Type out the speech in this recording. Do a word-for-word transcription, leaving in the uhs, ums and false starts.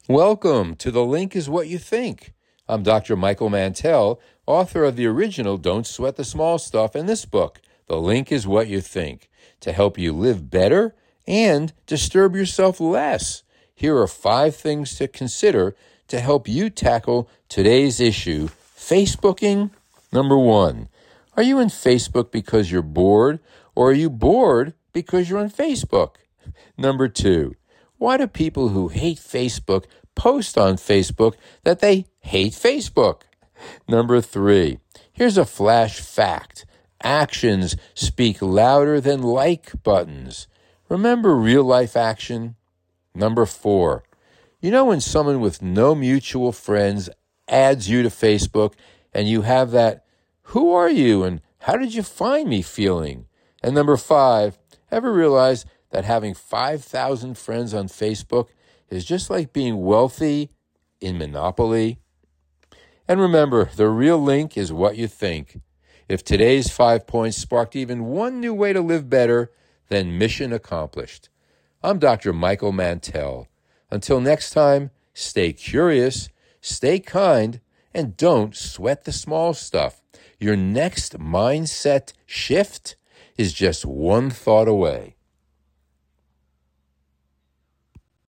Welcome to The Link is What You Think. I'm Doctor Michael Mantell, author of the original Don't Sweat the Small Stuff in this book, The Link is What You Think, to help you live better and disturb yourself less. Here are five things to consider to help you tackle today's issue, Facebooking. Number one, are you in Facebook because you're bored, or are you bored because you're on Facebook? Number two, why do people who hate Facebook post on Facebook that they hate Facebook? Number three, here's a flash fact. Actions speak louder than like buttons. Remember real-life action? Number four, you know when someone with no mutual friends adds you to Facebook and you have that, who are you and how did you find me feeling? And number five, ever realize that having five thousand friends on Facebook is just like being wealthy in Monopoly? And remember, the real link is what you think. If today's five points sparked even one new way to live better, then mission accomplished. I'm Doctor Michael Mantell. Until next time, stay curious, stay kind, and don't sweat the small stuff. Your next mindset shift is just one thought away.